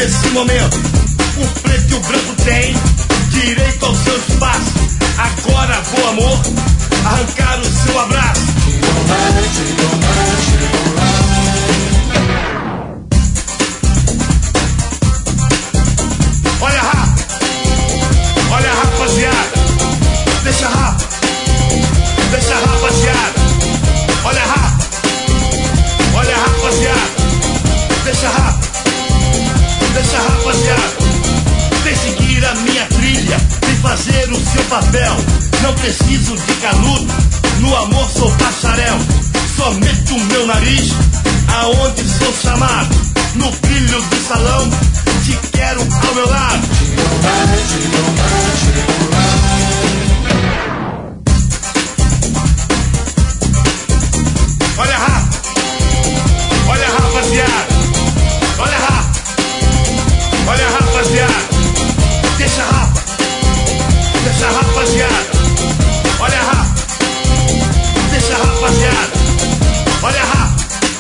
esse momento. O preto e o branco têm direito ao seu espaço. Agora vou, amor, arrancar o seu abraço. Olha a rapa, olha a rapaziada. Deixa a rapa, deixa a rapaziada. Olha a rapa, olha a rapaziada. Deixa a rapa, deixa a rapaziada. Vem seguir a minha trilha, vem fazer o seu papel. Não preciso de canudo, no amor sou bacharel. Só meto o meu nariz aonde sou chamado. No brilho do salão, te quero ao meu lado. Olha a rapa, olha a rapaziada. Olha a rapa, olha a rapaziada. Deixa a rapa, deixa a rapaziada. Olha a rapa, deixa a rapaziada. Olha a rapa.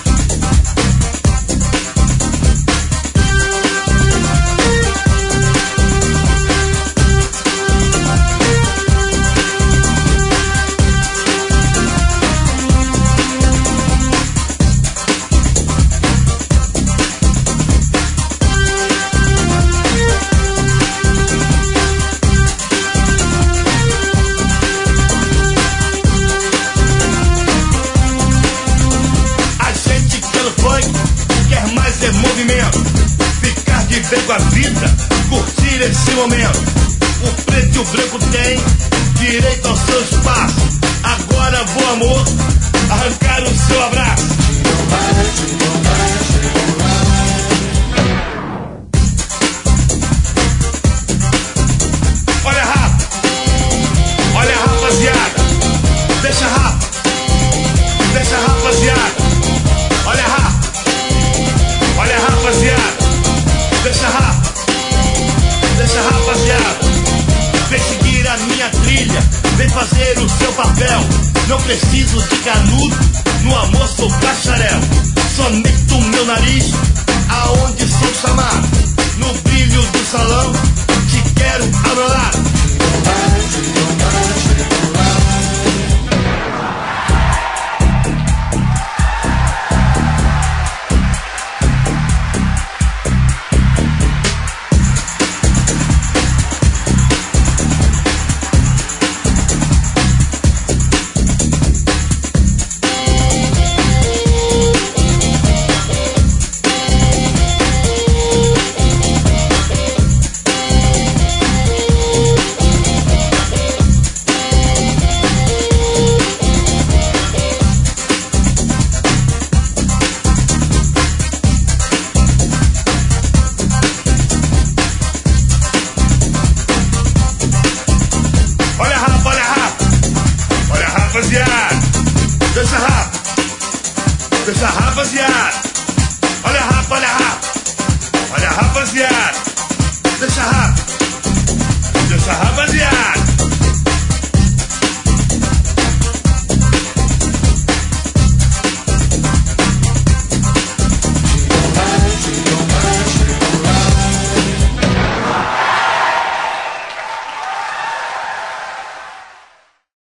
Ficar de bem com a vida, curtir esse momento. O preto e o branco têm direito ao seu espaço. Agora vou, amor, arrancar o seu abraço. Olha a rapa, olha a rapaziada. Deixa a rapa, deixa a rapaziada. Olha a rapa, olha a rapaziada. Deixa a rapa, deixa a rapaziada. Vem seguir a minha trilha, vem fazer o seu papel. Não preciso de canudo, no amor sou bacharel. Só meto o meu nariz aonde sou chamado. No brilho do salão, te quero ao meu lado. Deixa a rapa, deixa a rapaziada. Olha a rapa, olha a rapa. Olha a rapaziada. Deixa a rapa, deixa a rapaziada.